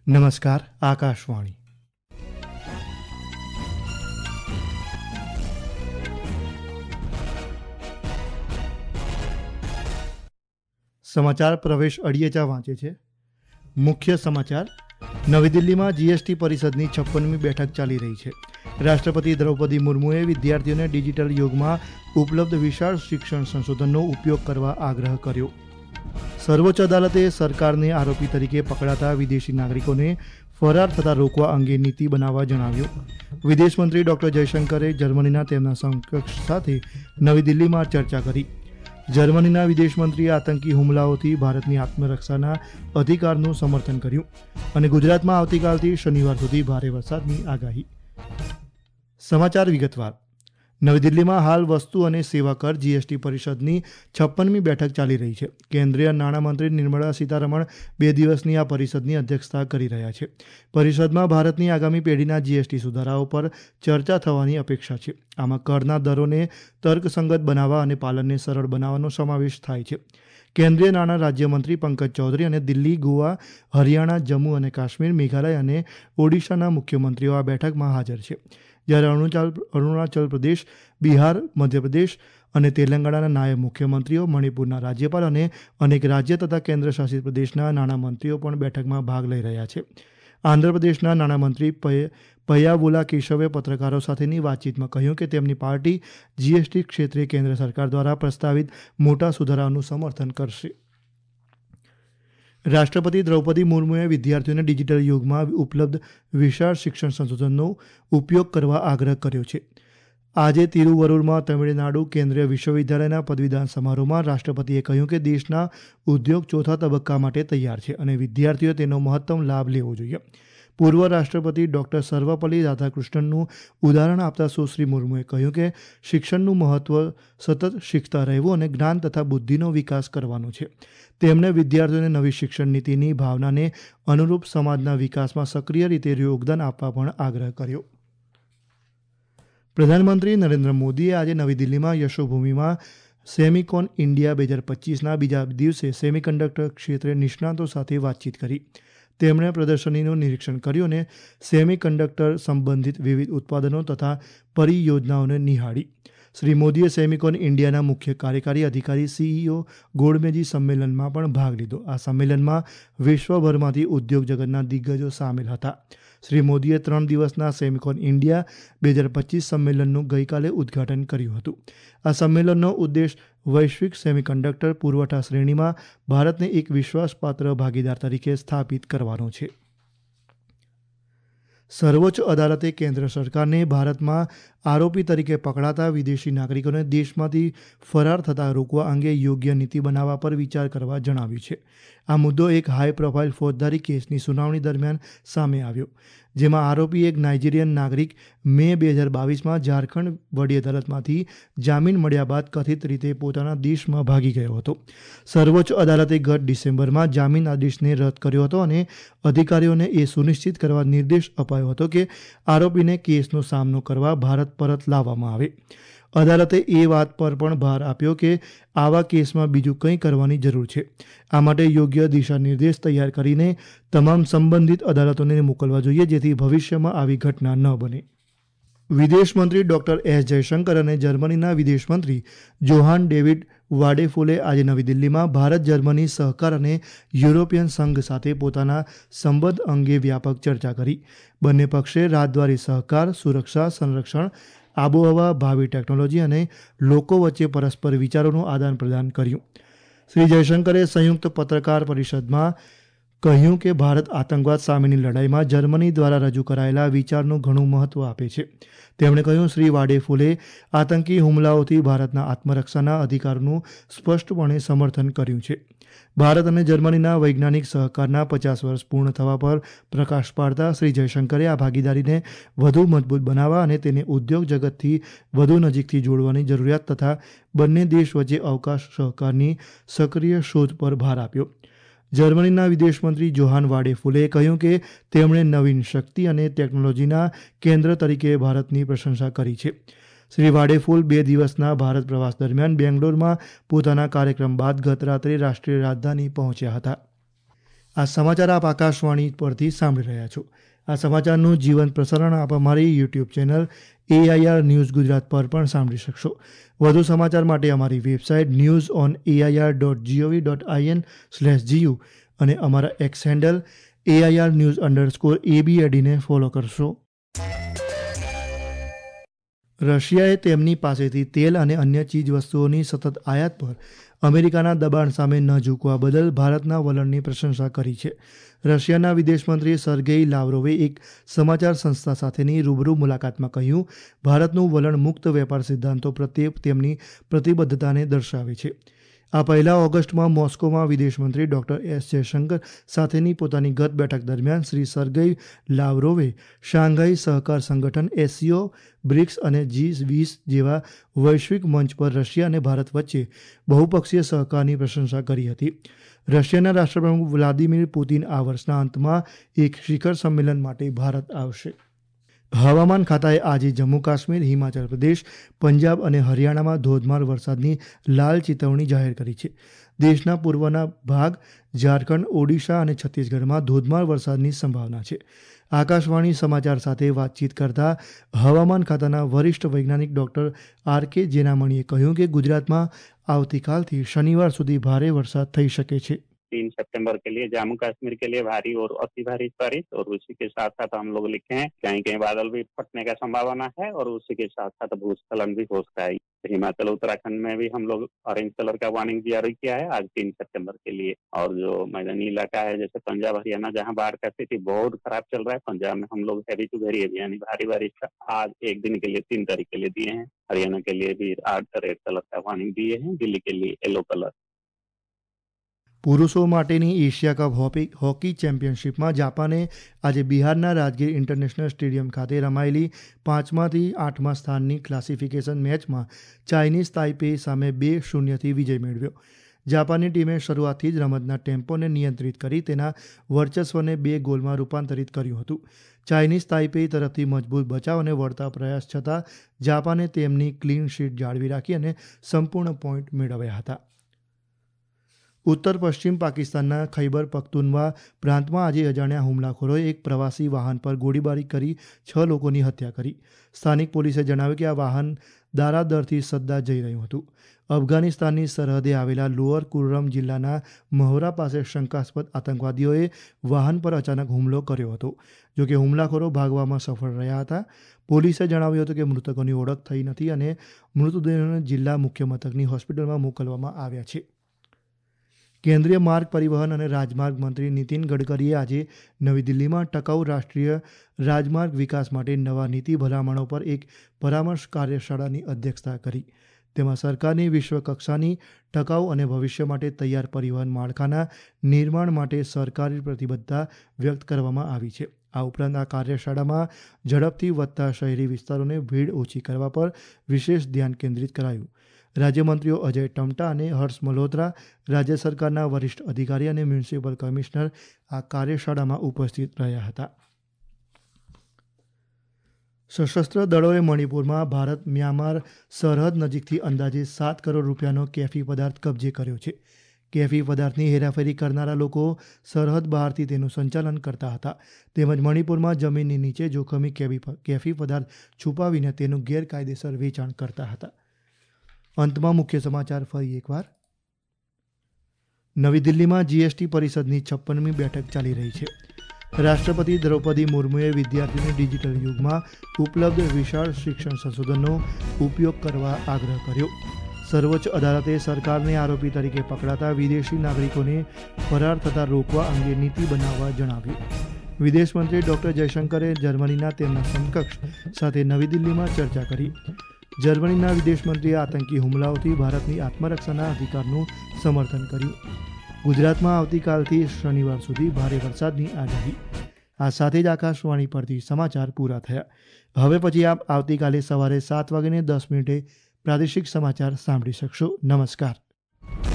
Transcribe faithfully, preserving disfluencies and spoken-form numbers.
नमस्कार। आकाशवाणी समाचार प्रवेश अड़ियेचा वांचे छे। मुख्य समाचार। नवी दिल्ली में जीएसटी परिषदनी छप्पनमी बैठक चाली रही है। राष्ट्रपति द्रौपदी मुर्मुए विद्यार्थीओने डिजिटल युग में उपलब्ध विशाल शिक्षण संशोधनનો उपयोग करवा आग्रह कर्यो। सर्वोच्च अदालते सरकारने आरोपी तरीके पकड़ाता विदेशी नागरिकोने फरार थता रोकवा अंगे नीति बनाववा जणाव्युं। विदेश मंत्री डॉक्टर जयशंकरे जर्मनीना तेमना समकक्ष साथे नवी दिल्ली में चर्चा करी। जर्मनीना विदेश मंत्रीए आतंकी हुमलाओथी भारतनी आत्मरक्षाना अधिकारનું समर्थन કર્યું અને ગુજરાતમાં આવતીકાલથી શનિવાર સુધી ભારે વરસાદની આગાહી। સમાચાર વિગતવાર। નવી દિલ્હીમાં હાલ વસ્તુ અને સેવા કર જીએસટી પરિષદની છપ્પનમી બેઠક ચાલી રહી છે। કેન્દ્રીય નાણામંત્રી નિર્મલા સીતારમણ બે દિવસની આ પરિષદની અધ્યક્ષતા કરી રહ્યા છે। પરિષદમાં ભારતની આગામી પેઢીના જીએસટી સુધારાઓ પર ચર્ચા થવાની અપેક્ષા છે। આમાં કરના દરોને તર્કસંગત બનાવવા અને પાલનને સરળ બનાવવાનો સમાવેશ થાય છે। કેન્દ્રીય નાણાં રાજ્યમંત્રી પંકજ ચૌધરી અને દિલ્હી, ગોવા, હરિયાણા, જમ્મુ અને કાશ્મીર, મેઘાલય અને ઓડિશાના મુખ્યમંત્રીઓ આ બેઠકમાં હાજર છે। જ્યારે અરુણાચલ અરુણાચલ પ્રદેશ, બિહાર, મધ્યપ્રદેશ અને તેલંગાણાના નાયબ મુખ્યમંત્રીઓ, મણિપુરના રાજ્યપાલ અને અનેક રાજ્ય તથા કેન્દ્રશાસિત પ્રદેશના નાણામંત્રીઓ પણ બેઠકમાં ભાગ લઈ રહ્યા છે। આંધ્રપ્રદેશના નાણામંત્રી પયાવુલા કેશવે પત્રકારો સાથેની વાતચીતમાં કહ્યું કે તેમની પાર્ટી જીએસટી ક્ષેત્રે કેન્દ્ર સરકાર દ્વારા પ્રસ્તાવિત મોટા સુધારાઓનું સમર્થન કરશે। રાષ્ટ્રપતિ દ્રૌપદી મુર્મુએ વિદ્યાર્થીઓને ડિજિટલ યુગમાં ઉપલબ્ધ વિશાળ શિક્ષણ સંશોધનનો ઉપયોગ કરવા આગ્રહ કર્યો છે। આજે તિરુવરુરમાં તમિળનાડુ કેન્દ્રીય વિશ્વવિદ્યાલયના પદવીદાન સમારોહમાં રાષ્ટ્રપતિએ કહ્યું કે દેશના ઉદ્યોગ ચોથા તબક્કા માટે તૈયાર છે અને વિદ્યાર્થીઓએ તેનો મહત્તમ લાભ લેવો જોઈએ। પૂર્વ રાષ્ટ્રપતિ ડોક્ટર સર્વપલ્લી રાધાકૃષ્ણનનું ઉદાહરણ આપતા સુશ્રી મુર્મુએ કહ્યું કે શિક્ષણનું મહત્વ સતત શીખતા રહેવું અને જ્ઞાન તથા બુદ્ધિનો વિકાસ કરવાનો છે। તેમણે વિદ્યાર્થીઓને નવી શિક્ષણ નીતિની ભાવનાને અનુરૂપ સમાજના વિકાસમાં સક્રિય રીતે યોગદાન આપવા પણ આગ્રહ કર્યો। પ્રધાનમંત્રી નરેન્દ્ર મોદીએ આજે નવી દિલ્હીમાં યશોભૂમિમાં સેમિકોન ઇન્ડિયા બે હજાર પચીસના બીજા દિવસે સેમિકન્ડક્ટર ક્ષેત્રે નિષ્ણાતો સાથે વાતચીત કરી। તેમણે પ્રદર્શનીનું નિરીક્ષણ કર્યું અને સેમિકન્ડક્ટર સંબંધિત વિવિધ ઉત્પાદનો તથા પરિયોજનાઓને નિહાળી। શ્રી મોદીએ સેમિકોન ઇન્ડિયાના મુખ્ય કાર્યકારી અધિકારી સીઈઓ ગોળમેજી સંમેલનમાં પણ ભાગ લીધો। આ સંમેલનમાં વિશ્વભરમાંથી ઉદ્યોગ જગતના દિગ્ગજો સામેલ હતા। શ્રી મોદીએ ત્રણ દિવસના સેમિકોન ઇન્ડિયા બે હજાર પચીસ સંમેલનનું ગઈકાલે ઉદ્ઘાટન કર્યું હતું। આ સંમેલનનો ઉદ્દેશ વૈશ્વિક સેમિકન્ડક્ટર પુરવઠા શ્રેણીમાં ભારતને એક વિશ્વાસપાત્ર ભાગીદાર તરીકે સ્થાપિત કરવાનો છે। સર્વોચ્ચ અદાલતે કેન્દ્ર સરકારને ભારતમાં આરોપી તરીકે પકડાતા વિદેશી નાગરિકોને દેશમાંથી ફરાર થતા રોકવા અંગે યોગ્ય નીતિ બનાવવા પર વિચાર કરવા જણાવ્યું છે। આ મુદ્દો એક હાઈ પ્રોફાઇલ ફોજદારી કેસની સુનાવણી દરમિયાન સામે આવ્યો, જેમાં આરોપી એક નાઇજીરિયન નાગરિક મે બે હજાર બાવીસમાં ઝારખંડ વડી અદાલતમાંથી જામીન મળ્યા બાદ કથિત રીતે પોતાના દેશમાં ભાગી ગયો હતો। સર્વોચ્ચ અદાલતે ગત ડિસેમ્બરમાં જામીન આદેશને રદ કર્યો હતો અને અધિકારીઓને એ સુનિશ્ચિત કરવા નિર્દેશ અપાયો હતો કે આરોપીને કેસનો સામનો કરવા ભારત પરત લાવવામાં આવે। અદાલતે એ વાત પર પણ ભાર આપ્યો કે આવા કેસમાં બીજું કંઈ કરવાની જરૂર છે। આ માટે યોગ્ય દિશા નિર્દેશ તૈયાર કરીને તમામ સંબંધિત અદાલતોને મોકલવા જોઈએ જેથી ભવિષ્યમાં આવી ઘટના ન બને। વિદેશ મંત્રી ડોક્ટર એસ જયશંકર અને જર્મનીના વિદેશ મંત્રી જોહાન ડેવિડ વાડેફોલે આજે નવી દિલ્હીમાં ભારત જર્મની સહકાર અને યુરોપિયન સંઘ સાથે પોતાના સંબંધ અંગે વ્યાપક ચર્ચા કરી। બંને પક્ષે રાજદ્વારી સહકાર, સુરક્ષા, સંરક્ષણ, આબોહવા, ભાવિ ટેકનોલોજી અને લોકો વચ્ચે પરસ્પર વિચારોનું આદાન પ્રદાન કર્યું। શ્રી જયશંકરે સંયુક્ત પત્રકાર પરિષદમાં કહ્યું કે ભારત આતંકવાદ સામેની લડાઈમાં જર્મની દ્વારા રજૂ કરાયેલા વિચારનું ઘણું મહત્વ આપે છે। તેમણે કહ્યું, શ્રી વાડેફોલે આતંકી હુમલાઓથી ભારતના આત્મરક્ષાના અધિકારનું સ્પષ્ટપણે સમર્થન કર્યું છે। ભારત અને જર્મનીના વૈજ્ઞાનિક સહકારના પચાસ વર્ષ પૂર્ણ થવા પર પ્રકાશ પાડતા શ્રી જયશંકરે આ ભાગીદારીને વધુ મજબૂત બનાવવા અને તેને ઉદ્યોગ જગતથી વધુ નજીકથી જોડવાની જરૂરિયાત તથા બંને દેશ વચ્ચે અવકાશ સહકારની સક્રિય શોધ પર ભાર આપ્યો। જર્મનીના વિદેશ મંત્રી જોહાન વાડેફોલે કહ્યું કે તેમણે નવીન શક્તિ અને ટેકનોલોજીના કેન્દ્ર તરીકે ભારતની પ્રશંસા કરી છે। શ્રી વાડેફોલ બે દિવસના ભારત પ્રવાસ દરમિયાન બેંગ્લોરમાં પોતાના કાર્યક્રમ બાદ ગત રાત્રે રાષ્ટ્રીય રાજધાની પહોંચ્યા હતા। આ સમાચાર આપ આકાશવાણી પરથી સાંભળી રહ્યા છો. આ સમાચારનું જીવંત પ્રસારણ આપ અમારી YouTube channel AIR news Gujarat પર પણ સાંભળી શકશો. વધુ સમાચાર માટે અમારી website news on AIR dot gov dot in slash GU અને અમારા X handle AIR news underscore એબીએડીને ફોલો કરશો. રશિયાએ તેમની પાસેથી તેલ અને અન્ય ચીજવસ્તુઓની સતત આયાત પર અમેરિકાના દબાણ સામે ન ઝૂકવા બદલ ભારતના વલણની પ્રશંસા કરી છે. રશિયાના વિદેશમંત્રી સર્ગેઈ લાવ્રોવે એક સમાચાર સંસ્થા સાથેની રૂબરૂ મુલાકાતમાં કહ્યું, ભારતનું વલણ મુક્ત વેપાર સિદ્ધાંતો પ્રત્યે તેમની પ્રતિબદ્ધતાને દર્શાવે છે. આ પહેલા ઓગસ્ટમાં મોસ્કોમાં વિદેશમંત્રી ડોક્ટર એસ જયશંકર સાથેની પોતાની ગત બેઠક દરમિયાન શ્રી સર્ગેઈ લાવ્રોવે શાંઘાઈ સહકાર સંગઠન એસસીઓ, બ્રિક્સ અને જી વીસ જેવા વૈશ્વિક મંચ પર રશિયા અને ભારત વચ્ચે બહુપક્ષીય સહકારની પ્રશંસા કરી હતી. રશિયાના રાષ્ટ્રપ્રમુખ વ્લાદિમીર પુતિન આ વર્ષના અંતમાં એક શિખર સંમેલન માટે ભારત આવશે. હવામાન ખાતાએ આજે જમ્મુ કાશ્મીર, હિમાચલ પ્રદેશ, પંજાબ અને હરિયાણામાં ધોધમાર વરસાદની લાલ ચેતવણી જાહેર કરી છે. દેશના પૂર્વના ભાગ, ઝારખંડ, ઓડિશા અને છત્તીસગઢમાં ધોધમાર વરસાદની સંભાવના છે. આકાશવાણી સમાચાર સાથે વાતચીત કરતા હવામાન ખાતાના વરિષ્ઠ વૈજ્ઞાનિક ડોક્ટર આર કે જેનામણીએ કહ્યું કે ગુજરાતમાં આવતીકાલથી શનિવાર સુધી ભારે વરસાદ થઈ શકે છે. तीन सितंबर के लिए जम्मू कश्मीर के लिए भारी और अति भारी बारिश और उसी के साथ साथ हम लोग लिखे हैं कहीं कहीं बादल भी फटने का संभावना है और उसी के साथ साथ भूस्खलन भी हो सकता है. हिमाचल उत्तराखंड में भी हम लोग ऑरेंज कलर का वार्निंग जारी किया है आज तीन सितंबर के लिए. और जो मैदानी इलाका है जैसे पंजाब हरियाणा जहाँ बाढ़ का स्थिति बहुत खराब चल रहा है, पंजाब में हम लोग हैवी टू वेरी हैवी यानी भारी बारिश का आज एक दिन के लिए तीन तारीख के लिए दिए हैं. हरियाणा के लिए भी आज रेड कलर का वार्निंग दिए हैं, दिल्ली के लिए येलो कलर. પુરુષો માટેની એશિયા કપ હોકી હોકી ચેમ્પિયનશિપમાં જાપાને આજે બિહારના રાજગીર ઇન્ટરનેશનલ સ્ટેડિયમ ખાતે રમાયેલી પાંચમાથી આઠમા સ્થાનની ક્લાસિફિકેશન મેચમાં ચાઇનીઝ તાઇપે સામે બે શૂન્યથી વિજય મેળવ્યો. જાપાનની ટીમે શરૂઆતથી જ રમતના ટેમ્પોને નિયંત્રિત કરી તેના વર્ચસ્વને બે ગોલમાં રૂપાંતરિત કર્યું હતું. ચાઇનીઝ તાઇપે તરફથી મજબૂત બચાવ અને વળતા પ્રયાસ છતાં જાપાને તેમની ક્લીન શીટ જાળવી રાખી અને સંપૂર્ણ પોઈન્ટ મેળવ્યા હતા. ઉત્તર પશ્ચિમ પાકિસ્તાનના ખૈબર પખ્તુનવા પ્રાંતમાં આજે અજાણ્યા હુમલાખોરોએ એક પ્રવાસી વાહન પર ગોળીબારી કરી છ લોકોની હત્યા કરી. સ્થાનિક પોલીસે જણાવ્યું કે આ વાહન દારાદરથી સદ્દા જઈ રહ્યું હતું. અફઘાનિસ્તાનની સરહદે આવેલા લોઅર કુર્રમ જિલ્લાના મહોરા પાસે શંકાસ્પદ આતંકવાદીઓએ વાહન પર અચાનક હુમલો કર્યો હતો. જોકે હુમલાખોરો ભાગવામાં સફળ રહ્યા હતા. પોલીસે જણાવ્યું હતું કે મૃતકોની ઓળખ થઈ નથી અને મૃતદેહોને જિલ્લા મુખ્ય મથકની હોસ્પિટલમાં મોકલવામાં આવ્યા છે. કેન્દ્રીય માર્ગ પરિવહન અને રાજમાર્ગ મંત્રી નીતિન ગડકરીએ આજે નવી દિલ્હીમાં ટકાઉ રાષ્ટ્રીય રાજમાર્ગ વિકાસ માટે નવા નીતિ ભલામણો પર એક પરામર્શ કાર્યશાળાની અધ્યક્ષતા કરી. તેમાં સરકારની વિશ્વકક્ષાની ટકાઉ અને ભવિષ્ય માટે તૈયાર પરિવહન માળખાના નિર્માણ માટે સરકારી પ્રતિબદ્ધતા વ્યક્ત કરવામાં આવી છે. આ ઉપરાંત આ કાર્યશાળામાં ઝડપથી વધતા શહેરી વિસ્તારોને ભીડ ઓછી કરવા પર વિશેષ ધ્યાન કેન્દ્રિત કરાયું. રાજ્યમંત્રીઓ અજય ટમટા અને હર્ષ મલ્હોત્રા, રાજ્ય સરકારના વરિષ્ઠ અધિકારી અને મ્યુનિસિપલ કમિશનર આ કાર્યશાળામાં ઉપસ્થિત રહ્યા હતા. સશસ્ત્ર દળોએ મણિપુરમાં ભારત મ્યાનમાર સરહદ નજીકથી અંદાજે સાત કરોડ રૂપિયાનો કેફી પદાર્થ કબજે કર્યો છે. કેફી પદાર્થની હેરાફેરી કરનારા લોકો સરહદ બહારથી તેનું સંચાલન કરતા હતા તેમજ મણિપુરમાં જમીનની નીચે જોખમી કેફી પદાર્થ છુપાવીને તેનું ગેરકાયદેસર વેચાણ કરતા હતા. અંતમાં મુખ્ય સમાચાર ફરી એકવાર. નવી દિલ્હીમાં જીએસટી પરિષદની છપ્પનમી બેઠક ચાલી રહી છે. રાષ્ટ્રપતિ દ્રૌપદી મુર્મુએ વિદ્યાર્થીઓને ડિજિટલ યુગમાં ઉપલબ્ધ વિશાળ શિક્ષણ સંશોધનનો ઉપયોગ કરવા આગ્રહ કર્યો. સર્વોચ્ચ અદાલતે સરકારને આરોપી તરીકે પકડાતા વિદેશી નાગરિકોને ફરાર થતા રોકવા અંગે નીતિ બનાવવા જણાવ્યું. વિદેશ મંત્રી ડોક્ટર જયશંકરે જર્મનીના તેમના સમકક્ષ સાથે નવી દિલ્હીમાં ચર્ચા કરી. જર્મનીના વિદેશ મંત્રીએ આતંકી હુમલાઓથી ભારતની આત્મરક્ષાના અધિકારનું સમર્થન કર્યું. ગુજરાતમાં આવતીકાલથી શનિવાર સુધી ભારે વરસાદની આગાહી. આ સાથે જ આકાશવાણી પરથી સમાચાર પૂરા થયા. હવે પછી આપ આવતીકાલે સવારે સાત વાગ્યે દસ મિનિટે પ્રાદેશિક સમાચાર સાંભળી શકશો. નમસ્કાર.